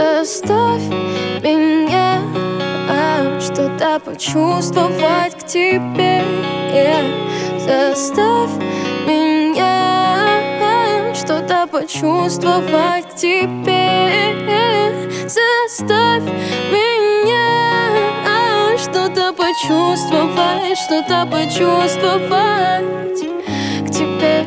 Заставь меня что-то почувствовать к тебе. Заставь меня что-то почувствовать к тебе. Заставь меня что-то почувствовать, что-то почувствовать к тебе.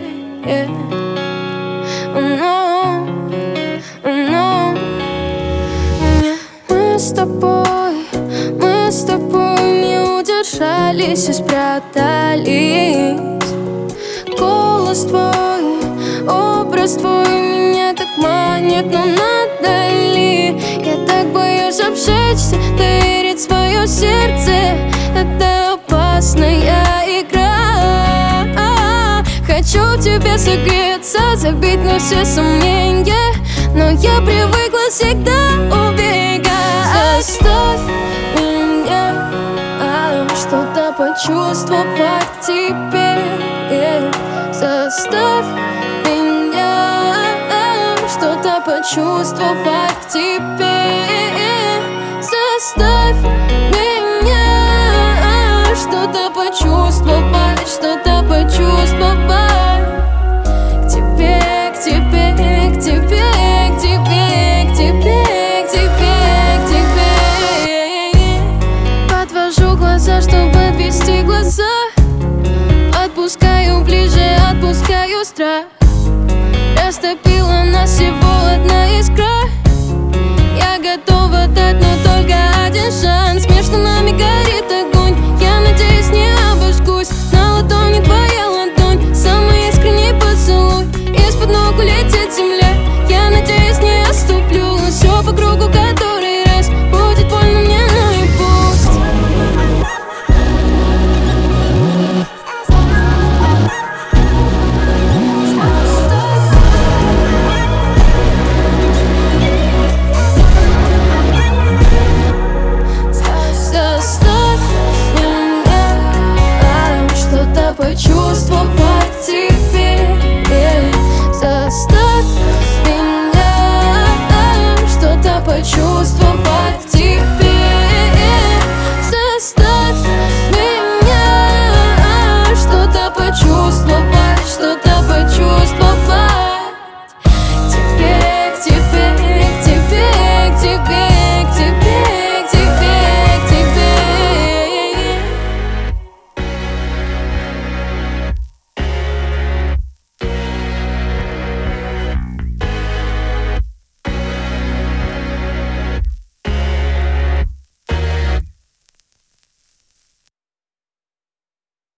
Мы с тобой не удержались и спрятались. Голос твой, образ твой меня так манит, но надо ли? Я так боюсь обжечься, доверить свое сердце. Это опасная игра. Хочу в тебе согреться, забить на все сомнения, но я привыкла всегда убегать. Заставь меня что-то почувствовать к тебе. Заставь меня что-то почувствовать к тебе. Заставь меня что-то почувствовать, что-то почувствовать к тебе, к тебе, к тебе, к тебе, к тебе, к тебе, к тебе. Подвожу глаза, чтобы отвести глаза. Отпускаю ближе, отпускаю страх. Растопила нас всего одна искра.